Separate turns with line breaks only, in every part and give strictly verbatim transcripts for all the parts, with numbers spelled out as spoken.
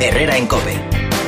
Herrera en COPE.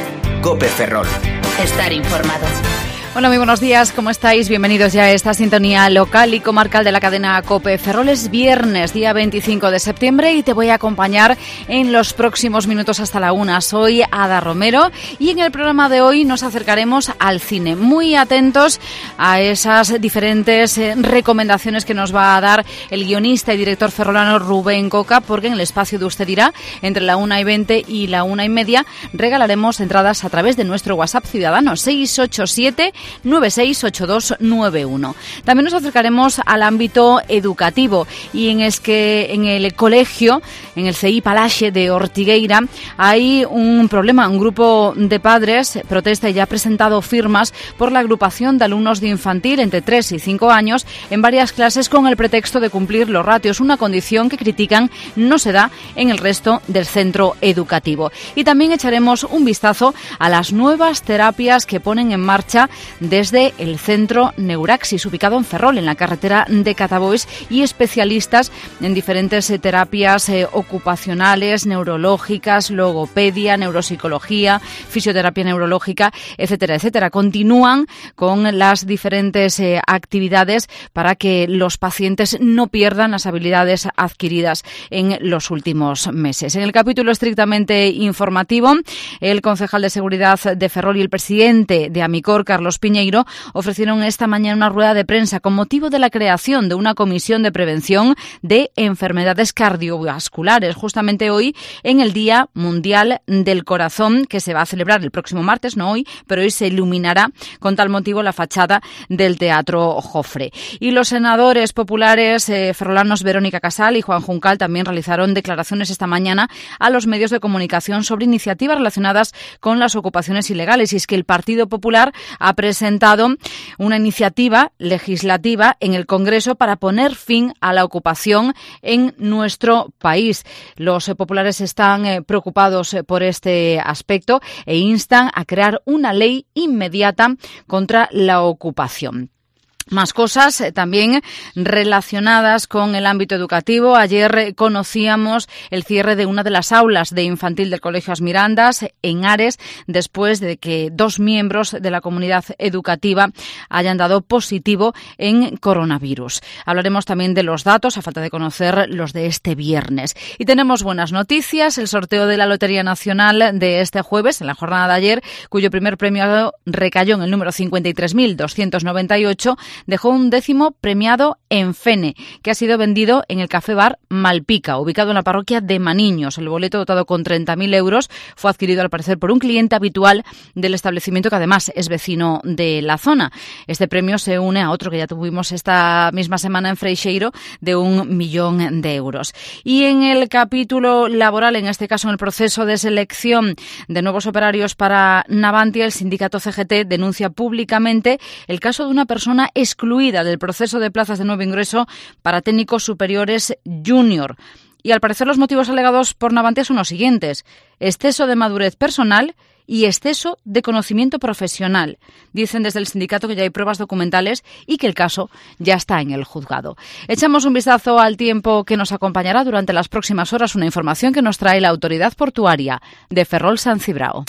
COPE Ferrol.
Estar informado.
Hola, muy buenos días, ¿cómo estáis? Bienvenidos ya a esta sintonía local y comarcal de la cadena COPE Ferrol. Es viernes, día veinticinco de septiembre, y te voy a acompañar en los próximos minutos hasta la una. Soy Ada Romero y en el programa de hoy nos acercaremos al cine. Muy atentos a esas diferentes eh, recomendaciones que nos va a dar el guionista y director ferrolano Rubén Coca, porque en el espacio de Usted Dirá, entre la una y veinte y la una y media, regalaremos entradas a través de nuestro WhatsApp ciudadano seis ocho siete nueve seis ocho dos nueve uno. También nos acercaremos al ámbito educativo, y en es que en el colegio, en el C I Palaxe de Ortigueira, hay un problema. Un grupo de padres protesta y ya ha presentado firmas por la agrupación de alumnos de infantil entre tres y cinco años en varias clases con el pretexto de cumplir los ratios, una condición que critican no se da en el resto del centro educativo. Y también echaremos un vistazo a las nuevas terapias que ponen en marcha desde el Centro Neuraxis, ubicado en Ferrol, en la carretera de Catabois, y especialistas en diferentes eh, terapias eh, ocupacionales, neurológicas, logopedia, neuropsicología, fisioterapia neurológica, etcétera, etcétera. Continúan con las diferentes eh, actividades para que los pacientes no pierdan las habilidades adquiridas en los últimos meses. En el capítulo estrictamente informativo, el concejal de Seguridad de Ferrol y el presidente de Amicor, Carlos Piñeiro, ofrecieron esta mañana una rueda de prensa con motivo de la creación de una comisión de prevención de enfermedades cardiovasculares, justamente hoy en el Día Mundial del Corazón, que se va a celebrar el próximo martes, no hoy, pero hoy se iluminará con tal motivo la fachada del Teatro Jofre. Y los senadores populares eh, ferrolanos Verónica Casal y Juan Juncal también realizaron declaraciones esta mañana a los medios de comunicación sobre iniciativas relacionadas con las ocupaciones ilegales, y es que el Partido Popular ha presentado una iniciativa legislativa en el Congreso para poner fin a la ocupación en nuestro país. Los eh, populares están eh, preocupados eh, por este aspecto e instan a crear una ley inmediata contra la ocupación. Más cosas eh, también relacionadas con el ámbito educativo. Ayer eh, conocíamos el cierre de una de las aulas de infantil del Colegio As Mirandas en Ares, después de que dos miembros de la comunidad educativa hayan dado positivo en coronavirus. Hablaremos también de los datos, a falta de conocer los de este viernes. Y tenemos buenas noticias. El sorteo de la Lotería Nacional de este jueves, en la jornada de ayer, cuyo primer premio recayó en el número cincuenta y tres mil doscientos noventa y ocho, dejó un décimo premiado en Fene, que ha sido vendido en el Café Bar Malpica, ubicado en la parroquia de Maniños. El boleto, dotado con treinta mil euros, fue adquirido al parecer por un cliente habitual del establecimiento, que además es vecino de la zona. Este premio se une a otro que ya tuvimos esta misma semana en Freixeiro, de un millón de euros. Y en el capítulo laboral, en este caso en el proceso de selección de nuevos operarios para Navantia, el sindicato C G T denuncia públicamente el caso de una persona excluida del proceso de plazas de nuevo ingreso para técnicos superiores junior. Y al parecer los motivos alegados por Navantia son los siguientes: exceso de madurez personal y exceso de conocimiento profesional. Dicen desde el sindicato que ya hay pruebas documentales y que el caso ya está en el juzgado. Echamos un vistazo al tiempo que nos acompañará durante las próximas horas, una información que nos trae la Autoridad Portuaria de Ferrol San Cibrao.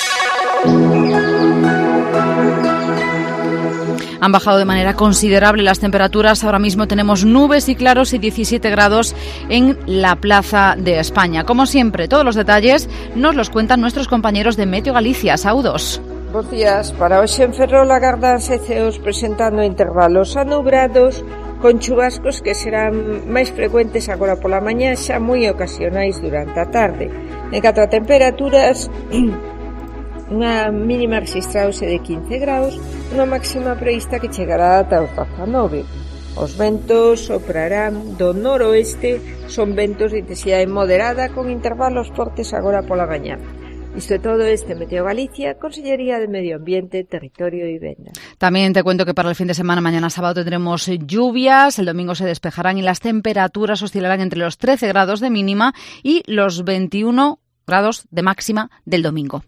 Han bajado de manera considerable las temperaturas. Ahora mismo tenemos nubes y claros y diecisiete grados en la Plaza de España. Como siempre, todos los detalles nos los cuentan nuestros compañeros de Meteo Galicia. Saudos.
Bos días. Para hoxe en Ferrol agardanse ceos presentando intervalos anubrados con chubascos que serán máis frecuentes agora pola mañá, xa moi ocasionais durante a tarde. En catro a temperaturas, unha mínima registrause de quince graus, unha máxima prevista que chegará ata os dezanove. Os ventos soprarán do noroeste, son ventos de intensidade moderada con intervalos fortes agora pola mañá. Isto é todo este Meteo Galicia, Consellería de Medio Ambiente, Territorio y Vivenda.
También te cuento que para el fin de semana, mañana sábado, tendremos lluvias, el domingo se despejarán y las temperaturas oscilarán entre los trece grados de mínima y los veintiuno grados de máxima del domingo.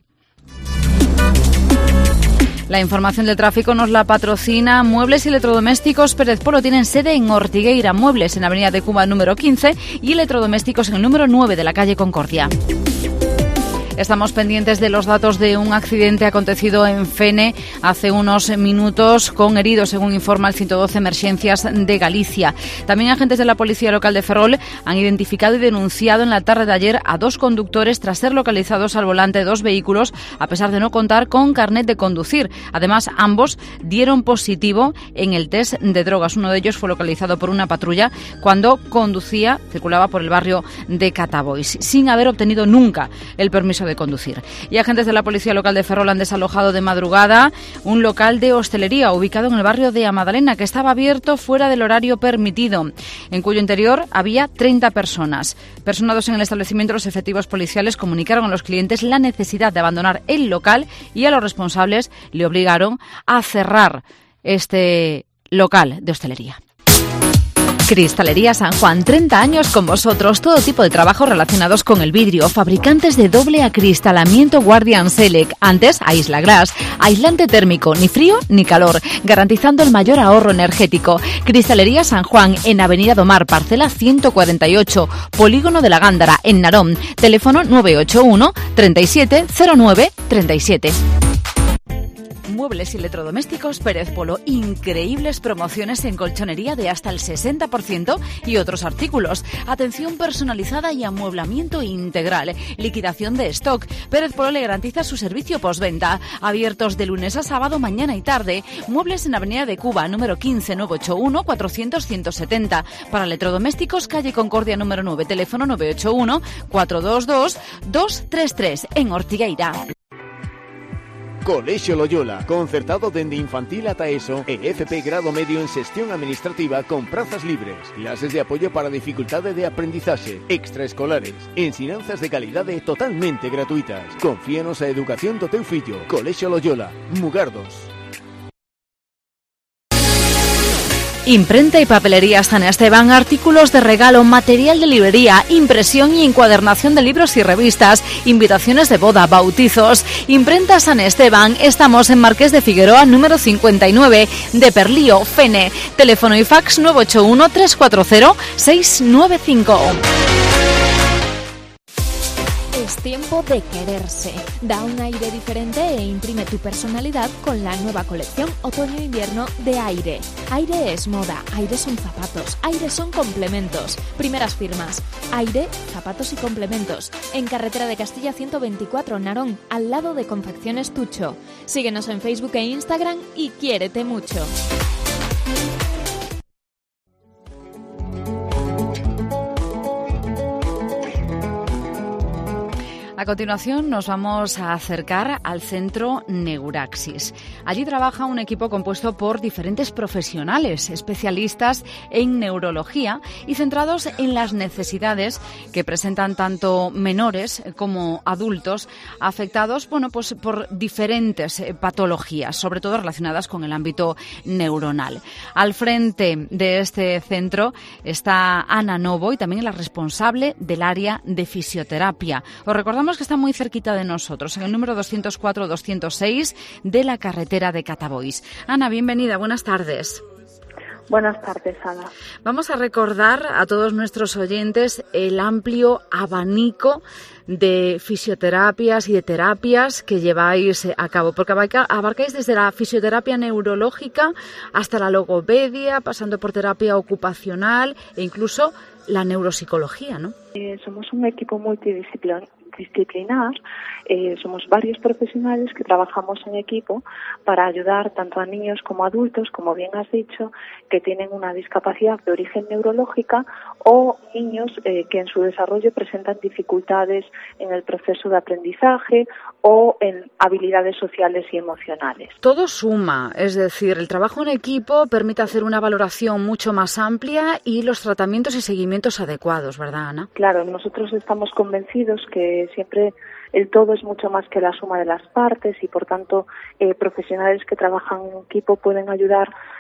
La información del tráfico nos la patrocina Muebles y Electrodomésticos Pérez Polo. Tienen sede en Ortigueira, Muebles en Avenida de Cuba número quince y Electrodomésticos en el número nueve de la calle Concordia. Estamos pendientes de los datos de un accidente acontecido en Fene hace unos minutos con heridos, según informa el ciento doce Emergencias de Galicia. También agentes de la Policía Local de Ferrol han identificado y denunciado en la tarde de ayer a dos conductores tras ser localizados al volante de dos vehículos a pesar de no contar con carnet de conducir. Además, ambos dieron positivo en el test de drogas. Uno de ellos fue localizado por una patrulla cuando conducía, circulaba por el barrio de Catabois, sin haber obtenido nunca el permiso de conducir. Y agentes de la Policía Local de Ferrol han desalojado de madrugada un local de hostelería ubicado en el barrio de Amadalena, que estaba abierto fuera del horario permitido, en cuyo interior había treinta personas. Personados en el establecimiento, los efectivos policiales comunicaron a los clientes la necesidad de abandonar el local y a los responsables le obligaron a cerrar este local de hostelería. Cristalería San Juan, treinta años con vosotros, todo tipo de trabajos relacionados con el vidrio, fabricantes de doble acristalamiento Guardian Select, antes Aisla Glass, aislante térmico, ni frío ni calor, garantizando el mayor ahorro energético. Cristalería San Juan, en Avenida Domar, parcela ciento cuarenta y ocho, Polígono de la Gándara, en Narón, teléfono nueve ocho uno, treinta y siete, cero nueve, treinta y siete. Muebles y electrodomésticos Pérez Polo. Increíbles promociones en colchonería de hasta el sesenta por ciento y otros artículos. Atención personalizada y amueblamiento integral. Liquidación de stock. Pérez Polo le garantiza su servicio postventa. Abiertos de lunes a sábado, mañana y tarde. Muebles en Avenida de Cuba, número quince, nueve ocho uno, cuatrocientos, ciento setenta. Para electrodomésticos, calle Concordia número nueve, teléfono nueve ocho uno, cuatrocientos veintidós, doscientos treinta y tres, en Ortigueira.
Colexio Loyola, concertado dende infantil ata ESO e F P grado medio en xestión administrativa con prazas libres, clases de apoio para dificultade de aprendizaxe, extraescolares, ensinanzas de calidade totalmente gratuitas. Confíanos a educación do teu fillo. Colexio Loyola, Mugardos.
Imprenta y papelería San Esteban, artículos de regalo, material de librería, impresión y encuadernación de libros y revistas, invitaciones de boda, bautizos. Imprenta San Esteban, estamos en Marqués de Figueroa, número cincuenta y nueve, de Perlío, Fene. Teléfono y fax nueve ocho uno, tres cuatro cero, seis nueve cinco.
Es tiempo de quererse. Da un aire diferente e imprime tu personalidad con la nueva colección otoño-invierno de Aire. Aire es moda, Aire son zapatos, Aire son complementos. Primeras firmas. Aire, zapatos y complementos. En carretera de Castilla ciento veinticuatro, Narón, al lado de Confecciones Tucho. Síguenos en Facebook e Instagram y quiérete mucho.
A continuación nos vamos a acercar al centro Neuraxis. Allí trabaja un equipo compuesto por diferentes profesionales, especialistas en neurología y centrados en las necesidades que presentan tanto menores como adultos afectados, bueno, pues por diferentes patologías, sobre todo relacionadas con el ámbito neuronal. Al frente de este centro está Ana Novo y también es la responsable del área de fisioterapia. Os recordamos que está muy cerquita de nosotros, en el número doscientos cuatro doscientos seis de la carretera de Catabois. Ana, bienvenida, buenas tardes.
Buenas tardes, Ana.
Vamos a recordar a todos nuestros oyentes el amplio abanico de fisioterapias y de terapias que lleváis a cabo, porque abarcáis desde la fisioterapia neurológica hasta la logopedia, pasando por terapia ocupacional e incluso la neuropsicología, ¿no?
Eh, somos un equipo multidisciplinar. disciplinar, eh, somos varios profesionales que trabajamos en equipo para ayudar tanto a niños como a adultos, como bien has dicho, que tienen una discapacidad de origen neurológica o niños eh, que en su desarrollo presentan dificultades en el proceso de aprendizaje o en habilidades sociales y emocionales.
Todo suma, es decir, el trabajo en equipo permite hacer una valoración mucho más amplia y los tratamientos y seguimientos adecuados, ¿verdad, Ana?
Claro, nosotros estamos convencidos que siempre el todo es mucho más que la suma de las partes y, por tanto, eh, profesionales que trabajan en equipo pueden ayudar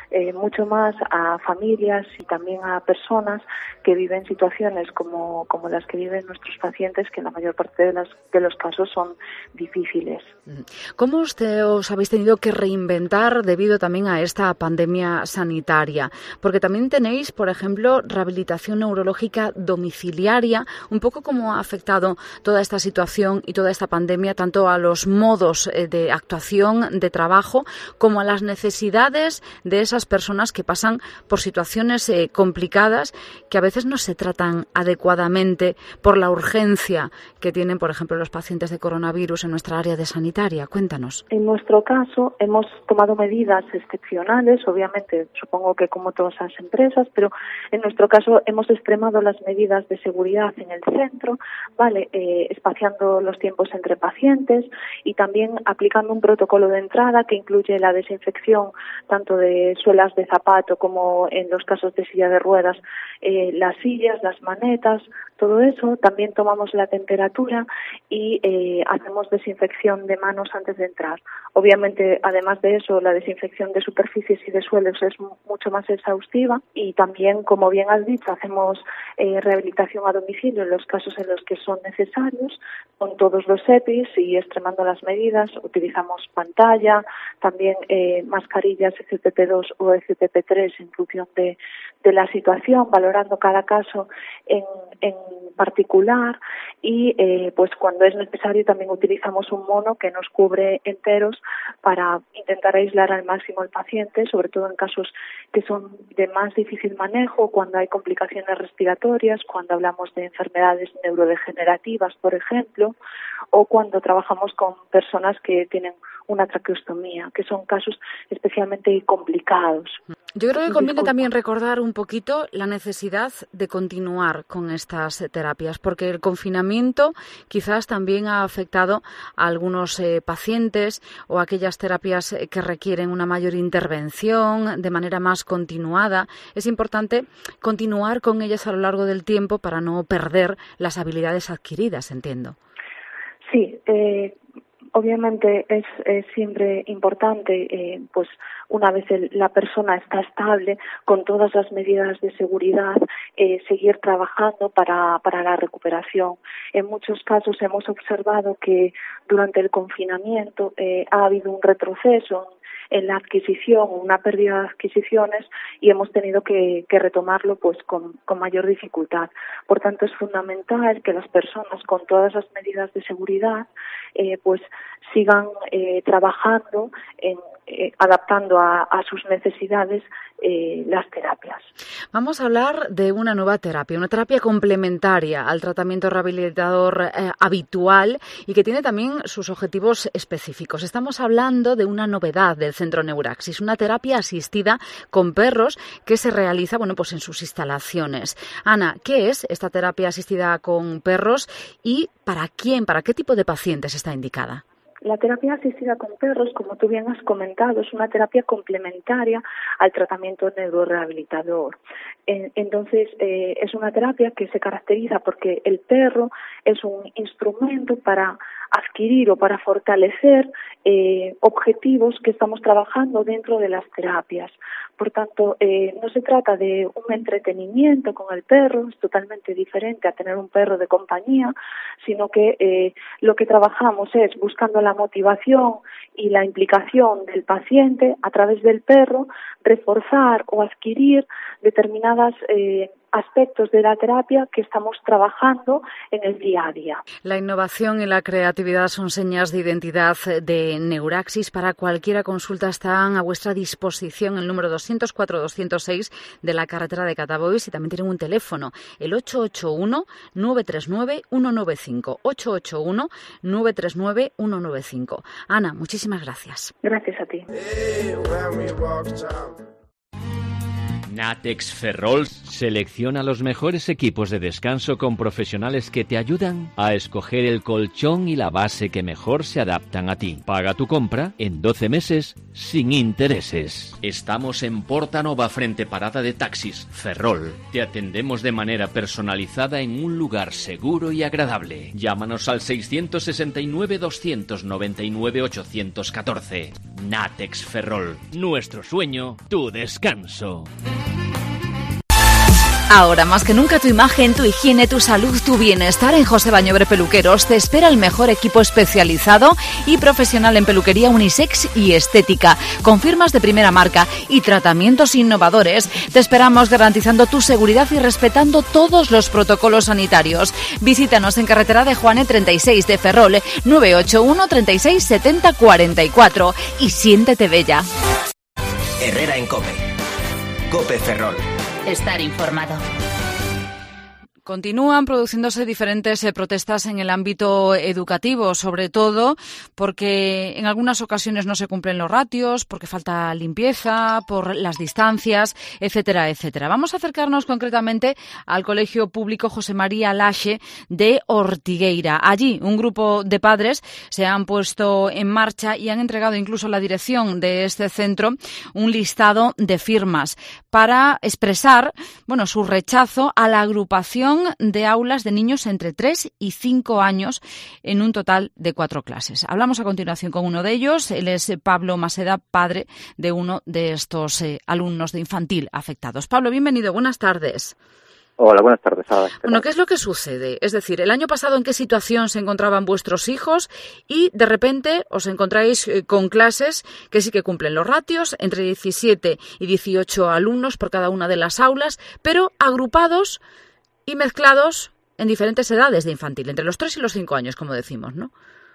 eh, mucho más a familias y también a personas que viven situaciones como, como las que viven nuestros pacientes, que en la mayor parte de, las, de los casos son difíciles.
¿Cómo usted os habéis tenido que reinventar debido también a esta pandemia sanitaria? Porque también tenéis, por ejemplo, rehabilitación neurológica domiciliaria. Un poco cómo ha afectado toda esta situación y toda esta pandemia tanto a los modos de actuación, de trabajo, como a las necesidades de esas personas que pasan por situaciones eh, complicadas que a veces no se tratan adecuadamente por la urgencia que tienen, por ejemplo, los pacientes de coronavirus en nuestra área de sanitaria. Cuéntanos.
En nuestro caso hemos tomado medidas excepcionales, obviamente supongo que como todas las empresas, pero en nuestro caso hemos extremado las medidas de seguridad en el centro, vale, eh, espaciando los tiempos entre pacientes y también aplicando un protocolo de entrada que incluye la desinfección tanto de suelas de zapato como en los casos de silla de ruedas, eh, las sillas, las manetas, todo eso. También tomamos la temperatura y eh, hacemos desinfección de manos antes de entrar. Obviamente, además de eso, la desinfección de superficies y de suelos es mucho más exhaustiva y también, como bien has dicho, hacemos eh, rehabilitación a domicilio en los casos en los que son necesarios, con todos los E P Is y extremando las medidas. Utilizamos pantalla, también eh, mascarillas F P P dos o F P P tres en función de, de la situación, valorando cada caso en, en particular y eh, pues cuando es necesario también utilizamos un mono que nos cubre enteros para intentar aislar al máximo al paciente, sobre todo en casos que son de más difícil manejo, cuando hay complicaciones respiratorias, cuando hablamos de enfermedades neurodegenerativas, por ejemplo, o cuando trabajamos con personas que tienen una traqueostomía, que son casos especialmente complicados.
Yo creo que conviene también recordar un poquito la necesidad de continuar con estas terapias, porque el confinamiento quizás también ha afectado a algunos eh, pacientes o aquellas terapias que requieren una mayor intervención de manera más continuada. Es importante continuar con ellas a lo largo del tiempo para no perder las habilidades adquiridas, entiendo.
Sí, eh, obviamente es, es siempre importante, eh, pues una vez el, la persona está estable, con todas las medidas de seguridad, eh, seguir trabajando para, para la recuperación. En muchos casos hemos observado que durante el confinamiento eh, ha habido un retroceso en la adquisición, una pérdida de adquisiciones y hemos tenido que, que retomarlo pues con, con mayor dificultad. Por tanto, es fundamental que las personas con todas las medidas de seguridad eh, pues sigan eh, trabajando en Eh, adaptando a, a sus necesidades eh, las terapias.
Vamos a hablar de una nueva terapia, una terapia complementaria al tratamiento rehabilitador eh, habitual y que tiene también sus objetivos específicos. Estamos hablando de una novedad del Centro Neuraxis, una terapia asistida con perros que se realiza, bueno, pues en sus instalaciones. Ana, ¿qué es esta terapia asistida con perros y para quién, para qué tipo de pacientes está indicada?
La terapia asistida con perros, como tú bien has comentado, es una terapia complementaria al tratamiento neurorehabilitador. Entonces, eh, es una terapia que se caracteriza porque el perro es un instrumento para adquirir o para fortalecer eh, objetivos que estamos trabajando dentro de las terapias. Por tanto, eh, no se trata de un entretenimiento con el perro, es totalmente diferente a tener un perro de compañía, sino que eh, lo que trabajamos es buscando la motivación y la implicación del paciente a través del perro, reforzar o adquirir determinadas eh, aspectos de la terapia que estamos trabajando en el día a día.
La innovación y la creatividad son señas de identidad de Neuraxis. Para cualquier consulta están a vuestra disposición el número doscientos cuatro doscientos seis de la carretera de Catabois y también tienen un teléfono, el ocho ocho uno, nueve tres nueve, uno nueve cinco, ocho ocho uno, nueve tres nueve, uno nueve cinco. Ana, muchísimas gracias.
Gracias a ti.
Natex Ferrol selecciona los mejores equipos de descanso con profesionales que te ayudan a escoger el colchón y la base que mejor se adaptan a ti. Paga tu compra en doce meses sin intereses. Estamos en Porta Nova frente parada de taxis. Ferrol. Te atendemos de manera personalizada en un lugar seguro y agradable. Llámanos al seiscientos sesenta y nueve, doscientos noventa y nueve, ochocientos catorce. Natex Ferrol. Nuestro sueño, tu descanso.
Ahora más que nunca tu imagen, tu higiene, tu salud, tu bienestar. En José Bañobre Peluqueros te espera el mejor equipo especializado y profesional en peluquería unisex y estética, con firmas de primera marca y tratamientos innovadores. Te esperamos garantizando tu seguridad y respetando todos los protocolos sanitarios. Visítanos en carretera de Juane treinta y seis de Ferrol, nueve ocho uno, treinta y seis, setenta, cuarenta y cuatro, y siéntete bella.
Herrera en COPE. COPE Ferrol.
Estar informado.
Continúan produciéndose diferentes eh, protestas en el ámbito educativo, sobre todo porque en algunas ocasiones no se cumplen los ratios, porque falta limpieza, por las distancias, etcétera, etcétera. Vamos a acercarnos concretamente al Colegio Público José María Laxe de Ortigueira. Allí un grupo de padres se han puesto en marcha y han entregado incluso a la dirección de este centro un listado de firmas para expresar, bueno, su rechazo a la agrupación de aulas de niños entre tres y cinco años en un total de cuatro clases. Hablamos a continuación con uno de ellos. Él es Pablo Maseda, padre de uno de estos eh, alumnos de infantil afectados. Pablo, bienvenido. Buenas tardes.
Hola, buenas tardes. Ada.
Bueno, ¿qué es lo que sucede? Es decir, el año pasado, ¿en qué situación se encontraban vuestros hijos? Y de repente os encontráis eh, con clases que sí que cumplen los ratios, entre diecisiete y dieciocho alumnos por cada una de las aulas, pero agrupados y mezclados en diferentes edades de infantil, entre los tres y los cinco años, como decimos, ¿no?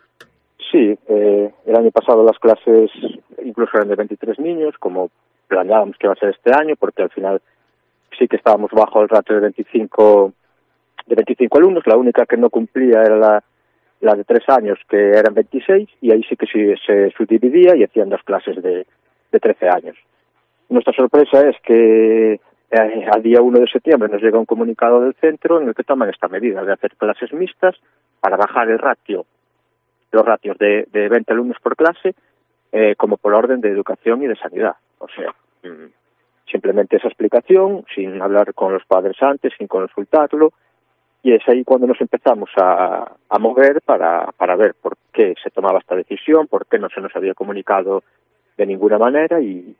Sí, eh, el año pasado las clases incluso eran de veintitrés niños, como planeábamos que iba a ser este año, porque al final sí que estábamos bajo el ratio de veinticinco, de veinticinco alumnos. La única que no cumplía era la, la de tres años, que eran veintiséis, y ahí sí que sí, se subdividía y hacían dos clases de, de trece años. Nuestra sorpresa es que a día uno de septiembre nos llega un comunicado del centro en el que toman esta medida de hacer clases mixtas para bajar el ratio, los ratios de, de veinte alumnos por clase, eh, como por orden de educación y de sanidad. O sea, mmm, simplemente esa explicación, sin hablar con los padres antes, sin consultarlo, y es ahí cuando nos empezamos a, a mover para, para ver por qué se tomaba esta decisión, por qué no se nos había comunicado de ninguna manera y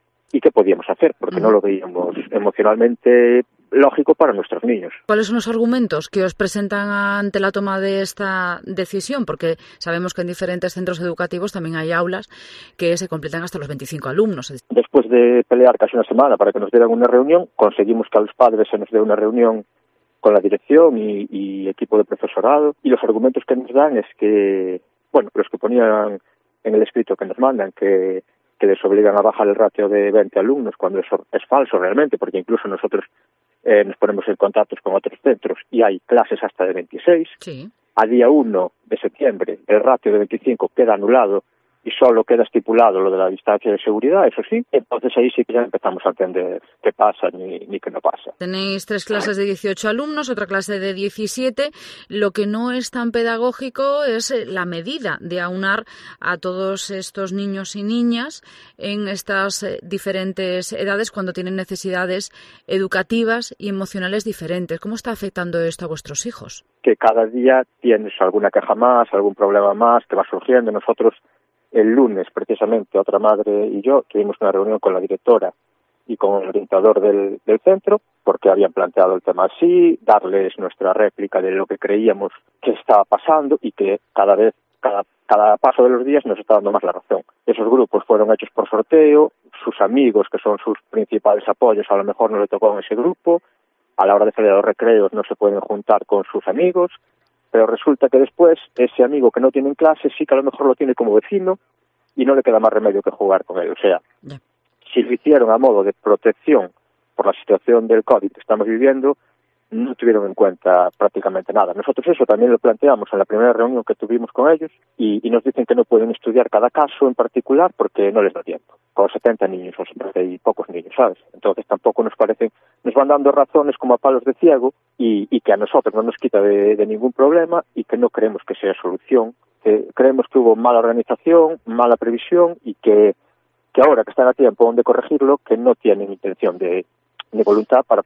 y qué podíamos hacer, porque no lo veíamos emocionalmente lógico para nuestros niños.
¿Cuáles son los argumentos que os presentan ante la toma de esta decisión? Porque sabemos que en diferentes centros educativos también hay aulas que se completan hasta los veinticinco alumnos.
Después de pelear casi una semana para que nos dieran una reunión, conseguimos que a los padres se nos dé una reunión con la dirección y, y equipo de profesorado, y los argumentos que nos dan es que, bueno, los que ponían en el escrito que nos mandan, que que les obligan a bajar el ratio de veinte alumnos, cuando eso es falso realmente, porque incluso nosotros eh, nos ponemos en contacto con otros centros y hay clases hasta de veintiséis.
Sí.
A día uno de septiembre el ratio de veinticinco queda anulado y solo queda estipulado lo de la distancia de seguridad, eso sí. Entonces ahí sí que ya empezamos a entender qué pasa ni, ni qué no pasa.
Tenéis tres clases de dieciocho alumnos, otra clase de diecisiete. Lo que no es tan pedagógico es la medida de aunar a todos estos niños y niñas en estas diferentes edades cuando tienen necesidades educativas y emocionales diferentes. ¿Cómo está afectando esto a vuestros hijos?
Que cada día tienes alguna queja más, algún problema más que va surgiendo. Nosotros el lunes, precisamente, otra madre y yo tuvimos una reunión con la directora y con el orientador del, del centro, porque habían planteado el tema así, darles nuestra réplica de lo que creíamos que estaba pasando y que cada vez, cada, cada paso de los días nos está dando más la razón. Esos grupos fueron hechos por sorteo, sus amigos, que son sus principales apoyos, a lo mejor no le tocó en ese grupo, a la hora de salir a los recreos no se pueden juntar con sus amigos, pero resulta que después ese amigo que no tiene en clase sí que a lo mejor lo tiene como vecino y no le queda más remedio que jugar con él. O sea, yeah. Si lo hicieron a modo de protección por la situación del COVID que estamos viviendo, no tuvieron en cuenta prácticamente nada. Nosotros eso también lo planteamos en la primera reunión que tuvimos con ellos y, y nos dicen que no pueden estudiar cada caso en particular porque no les da tiempo. Con setenta niños o setenta y pocos niños, ¿sabes? Entonces tampoco nos parecen, nos van dando razones como a palos de ciego y, y que a nosotros no nos quita de, de ningún problema y que no creemos que sea solución. Que creemos que hubo mala organización, mala previsión y que, que ahora que están a tiempo de corregirlo, que no tienen intención de, de voluntad para poder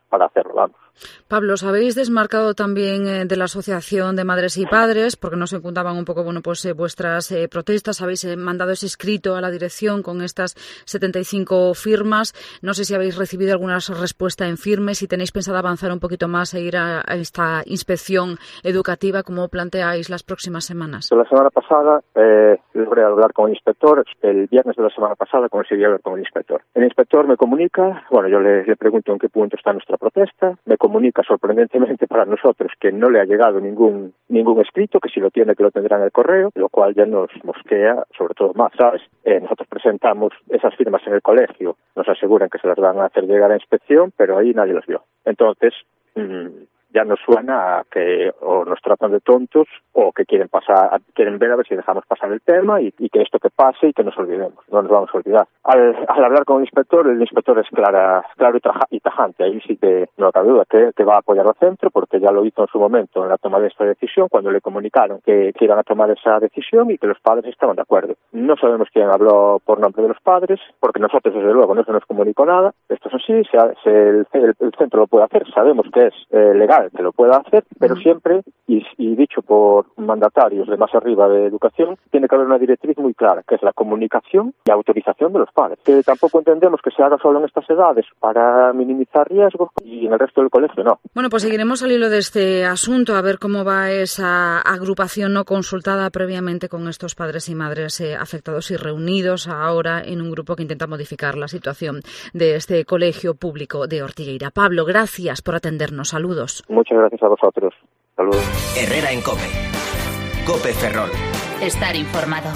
para hacerlo, vamos.
Pablo, os habéis desmarcado también eh, de la Asociación de Madres y Padres, porque nos contaban un poco, bueno, pues eh, vuestras eh, protestas. Habéis eh, mandado ese escrito a la dirección con estas setenta y cinco firmas. No sé si habéis recibido alguna respuesta en firme, si tenéis pensado avanzar un poquito más e ir a, a esta inspección educativa, ¿cómo planteáis las próximas semanas?
La semana pasada eh, logré hablar con el inspector. El viernes de la semana pasada conseguí hablar con el inspector. El inspector me comunica, bueno, yo le, le pregunto en qué punto está nuestra protesta, me comunica sorprendentemente para nosotros que no le ha llegado ningún ningún escrito, que si lo tiene que lo tendrá en el correo, lo cual ya nos mosquea, sobre todo más, ¿sabes? Eh, nosotros presentamos esas firmas en el colegio, nos aseguran que se las van a hacer llegar a inspección, pero ahí nadie las vio. Entonces, mmm, ya nos suena a que o nos tratan de tontos o que quieren pasar, quieren ver a ver si dejamos pasar el tema y, y que esto que pase y que nos olvidemos, no nos vamos a olvidar. Al, al hablar con el inspector, el inspector es clara, claro y, traja, y tajante, ahí sí que no cabe duda que, que va a apoyar al centro porque ya lo hizo en su momento en la toma de esta decisión cuando le comunicaron que, que iban a tomar esa decisión y que los padres estaban de acuerdo. No sabemos quién habló por nombre de los padres porque nosotros desde luego no se nos comunicó nada, esto es así, se, se, el, el, el centro lo puede hacer, sabemos que es eh, legal que lo pueda hacer, pero siempre, y, y dicho por mandatarios de más arriba de educación, tiene que haber una directriz muy clara, que es la comunicación y autorización de los padres. Que tampoco entendemos que se haga solo en estas edades para minimizar riesgos y en el resto del colegio no.
Bueno, pues seguiremos al hilo de este asunto, a ver cómo va esa agrupación no consultada previamente con estos padres y madres eh, afectados y reunidos ahora en un grupo que intenta modificar la situación de este colegio público de Ortigueira. Pablo, gracias por atendernos. Saludos.
Muchas gracias a vosotros. Saludos.
Herrera en COPE. COPE Ferrol.
Estar informado.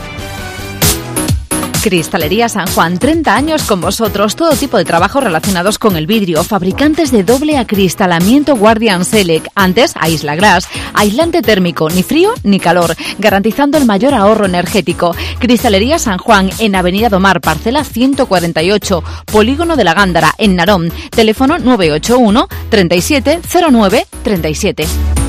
Cristalería San Juan, treinta años con vosotros, todo tipo de trabajos relacionados con el vidrio, fabricantes de doble acristalamiento Guardian Select, antes Aisla Glass, aislante térmico, ni frío ni calor, garantizando el mayor ahorro energético. Cristalería San Juan, en Avenida Domar, parcela ciento cuarenta y ocho, Polígono de la Gándara, en Narón, teléfono nueve ocho uno, treinta y siete, cero nueve, treinta y siete.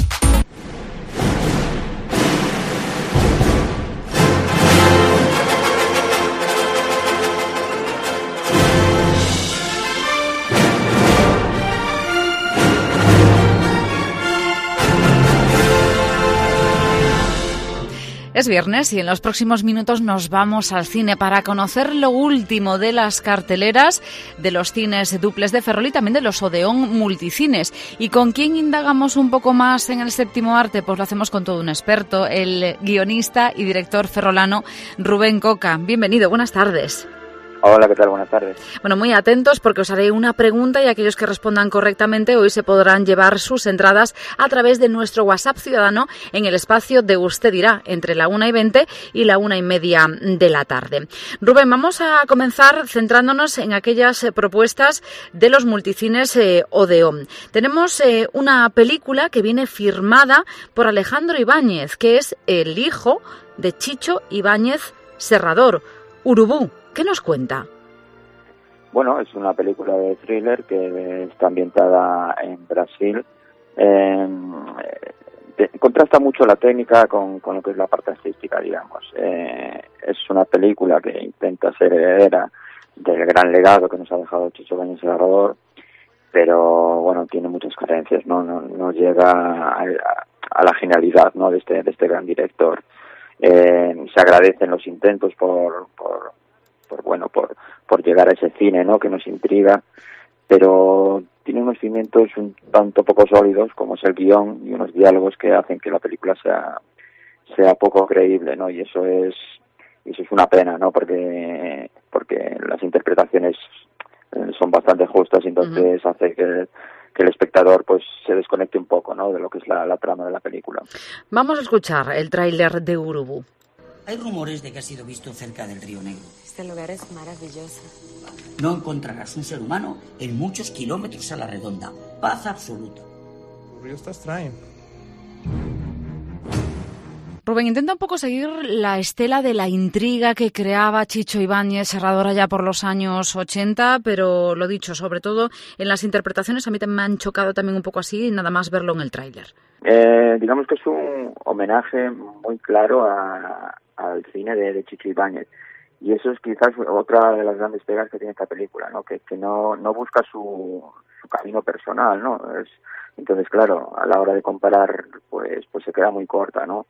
Es viernes y en los próximos minutos nos vamos al cine para conocer lo último de las carteleras de los cines duples de Ferrol y también de los Odeón Multicines. ¿Y con quién indagamos un poco más en el séptimo arte? Pues lo hacemos con todo un experto, el guionista y director ferrolano Rubén Coca. Bienvenido, buenas tardes.
Hola, ¿qué tal? Buenas tardes.
Bueno, muy atentos porque os haré una pregunta y aquellos que respondan correctamente hoy se podrán llevar sus entradas a través de nuestro WhatsApp ciudadano en el espacio de Usted dirá, entre la una y veinte y la una y media de la tarde. Rubén, vamos a comenzar centrándonos en aquellas eh, propuestas de los multicines eh, Odeón. Tenemos eh, una película que viene firmada por Alejandro Ibáñez, que es el hijo de Chicho Ibáñez Serrador, Urubú. ¿Qué nos cuenta?
Bueno, es una película de thriller que está ambientada en Brasil. Eh, de, contrasta mucho la técnica con, con lo que es la parte artística, digamos. Eh, es una película que intenta ser heredera del gran legado que nos ha dejado Chicho Ibáñez Serrador, pero bueno, tiene muchas carencias, no no, no llega a, a, a la genialidad, ¿no?, de este de este gran director. Eh, se agradecen los intentos por, por por bueno por por llegar a ese cine, ¿no?, que nos intriga, pero tiene unos cimientos un tanto poco sólidos, como es el guión, y unos diálogos que hacen que la película sea sea poco creíble, ¿no? Y eso es eso es una pena, ¿no?, porque porque las interpretaciones son bastante justas y entonces uh-huh. hace que que el espectador pues se desconecte un poco, ¿no?, de lo que es la, la trama de la película.
Vamos a escuchar el tráiler de Urubú.
Hay rumores de que ha sido visto cerca del Río Negro.
Este lugar es maravilloso.
No encontrarás un ser humano en muchos kilómetros a la redonda. Paz absoluta.
El río está extraño.
Rubén, intenta un poco seguir la estela de la intriga que creaba Chicho Ibáñez Serrador allá por los años ochenta, pero lo dicho, sobre todo en las interpretaciones a mí me han chocado también un poco así, nada más verlo en el tráiler.
Eh, digamos que es un homenaje muy claro a, al cine de, de Chicho Ibáñez. y eso es quizás otra de las grandes pegas que tiene esta película, ¿no? Que, que no, no busca su, su camino personal, ¿no? Es, entonces, claro, a la hora de comparar, pues, pues se queda muy corta, ¿no?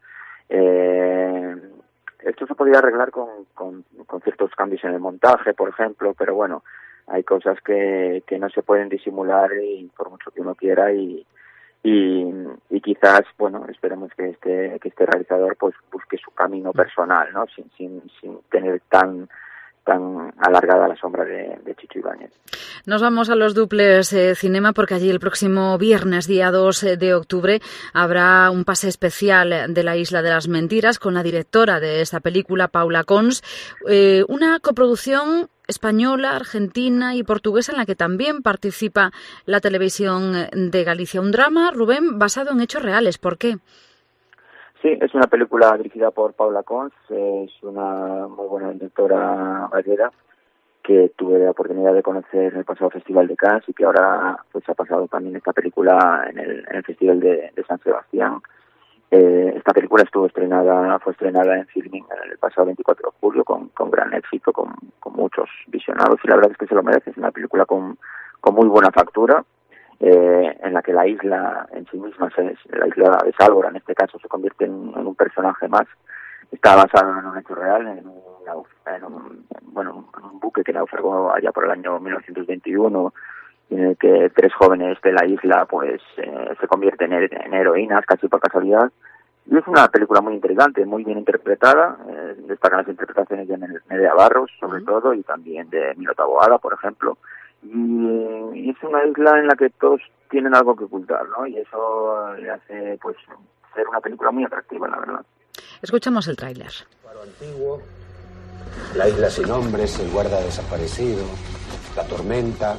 Eh, esto se podría arreglar con, con, con ciertos cambios en el montaje, por ejemplo, pero bueno, hay cosas que, que no se pueden disimular y por mucho que uno quiera y y, y quizás, bueno, esperemos que este que este realizador pues busque su camino personal, ¿no? Sin sin sin tener tan tan alargada la sombra de, de Chicho Ibáñez.
Nos vamos a los duples eh, cinema porque allí el próximo viernes, día dos de octubre, habrá un pase especial de La Isla de las Mentiras con la directora de esta película, Paula Cons, eh, una coproducción española, argentina y portuguesa en la que también participa la televisión de Galicia. Un drama, Rubén, basado en hechos reales. ¿Por qué?
Sí, es una película dirigida por Paula Cons, es una muy buena directora gallega que tuve la oportunidad de conocer en el pasado Festival de Cannes y que ahora pues ha pasado también esta película en el, en el Festival de, de San Sebastián. Eh, esta película estuvo estrenada, fue estrenada en Filmin el pasado veinticuatro de julio con, con gran éxito, con, con muchos visionados y la verdad es que se lo merece. Es una película con, con muy buena factura, eh, en la que la isla en sí misma, se, la isla de Sálvora en este caso, se convierte en, en un personaje más. Está basado en un hecho real, en un, en un, bueno, en un buque que naufragó allá por el año mil novecientos veintiuno, en el que tres jóvenes de la isla pues eh, se convierten en, en heroínas casi por casualidad. Y es una película muy intrigante, muy bien interpretada. Eh, destacan las interpretaciones de Nerea Barros, sobre uh-huh. todo, y también de Milo Taboada, por ejemplo. Y, y es una isla en la que todos tienen algo que ocultar, ¿no? Y eso le hace pues ser una película muy atractiva, la verdad.
Escuchamos el tráiler.
Antiguo, la isla sin hombres, el guarda desaparecido, la tormenta.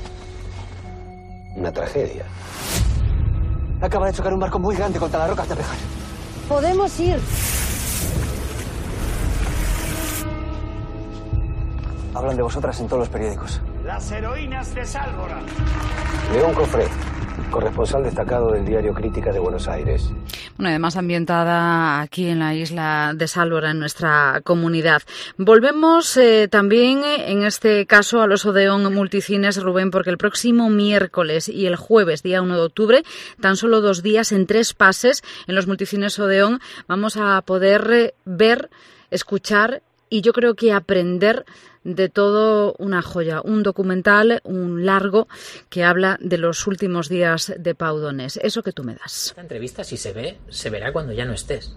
Una tragedia.
Acaba de chocar un barco muy grande contra las rocas de Pejar.
Podemos ir.
Hablan de vosotras en todos los periódicos.
Las heroínas de Sálvora.
León Cofré, corresponsal destacado del diario Crítica de Buenos Aires.
Bueno, además ambientada aquí en la isla de Sálvora, en nuestra comunidad. Volvemos eh, también, en este caso, a los Odeón Multicines, Rubén, porque el próximo miércoles y el jueves, día uno de octubre, tan solo dos días en tres pases en los Multicines Odeón, vamos a poder eh, ver, escuchar y yo creo que aprender de todo una joya, un documental, un largo, que habla de los últimos días de Pau Donés. Eso que tú me das.
Esta entrevista, si se ve, se verá cuando ya no estés.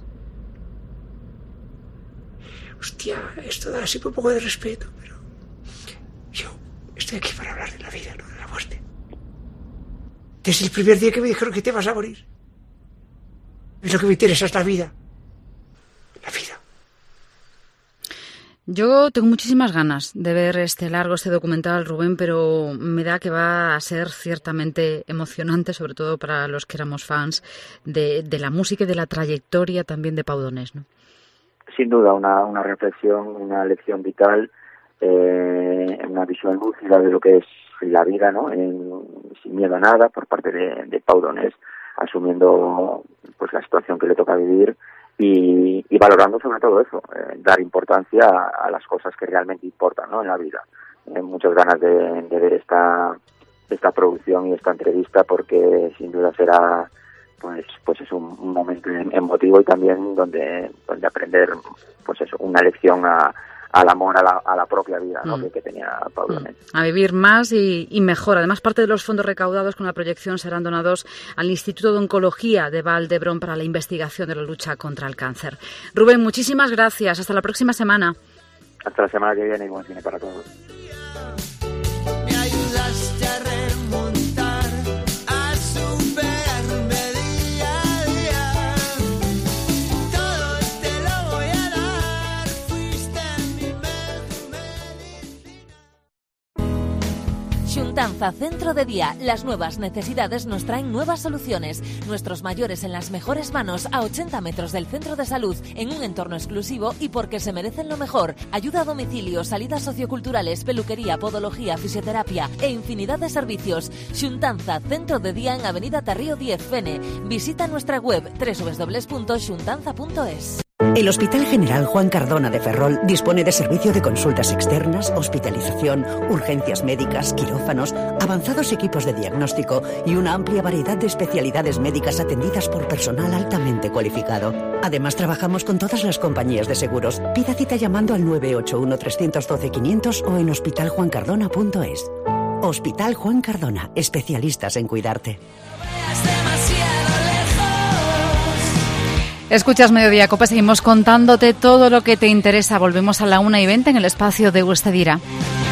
Hostia, esto da así un poco de respeto, pero yo estoy aquí para hablar de la vida, no de la muerte. Desde el primer día que me dijeron que te vas a morir. Es lo que me interesa, es la vida. La vida.
Yo tengo muchísimas ganas de ver este largo, este documental, Rubén, pero me da que va a ser ciertamente emocionante, sobre todo para los que éramos fans de, de la música y de la trayectoria también de Pau Donés, ¿no?
Sin duda, una, una reflexión, una lección vital, eh, una visión lúcida de lo que es la vida, ¿no? En, sin miedo a nada por parte de, de Pau Donés, asumiendo pues la situación que le toca vivir. Y, y valorando sobre todo eso, eh, dar importancia a, a las cosas que realmente importan, ¿no? En la vida. Eh, muchas ganas de, de ver esta esta producción y esta entrevista porque sin duda será pues pues es un, un momento emotivo y también donde donde aprender pues eso, una lección a al amor a la, a la propia vida, ¿no? mm. que, que tenía Pau Donés.
Mm. A vivir más y, y mejor. Además, parte de los fondos recaudados con la proyección serán donados al Instituto de Oncología de Vall d'Hebron para la investigación de la lucha contra el cáncer. Rubén, muchísimas gracias. Hasta la próxima semana.
Hasta la semana que viene y buen cine para todos.
Me ayudaste a remontar, a superarme día a día. Todo te lo voy a dar, fuiste mi mejor medicina.
Xuntanza Centro de Día. Las nuevas necesidades nos traen nuevas soluciones. Nuestros mayores en las mejores manos, a ochenta metros del centro de salud, en un entorno exclusivo y porque se merecen lo mejor. Ayuda a domicilio, salidas socioculturales, peluquería, podología, fisioterapia e infinidad de servicios. Xuntanza Centro de Día en Avenida Tarrío diez, Fene. Visita nuestra web doble u doble u doble u punto xuntanza punto es.
El Hospital General Juan Cardona de Ferrol dispone de servicio de consultas externas, hospitalización, urgencias médicas, quirófanos, avanzados equipos de diagnóstico y una amplia variedad de especialidades médicas atendidas por personal altamente cualificado. Además, trabajamos con todas las compañías de seguros. Pida cita llamando al nueve ocho uno, tres uno dos, quinientos o en hospital juan cardona punto es. Hospital Juan Cardona, especialistas en cuidarte.
Escuchas Mediodía Cope, seguimos contándote todo lo que te interesa. Volvemos a la una y veinte en el espacio de Usted Dirá.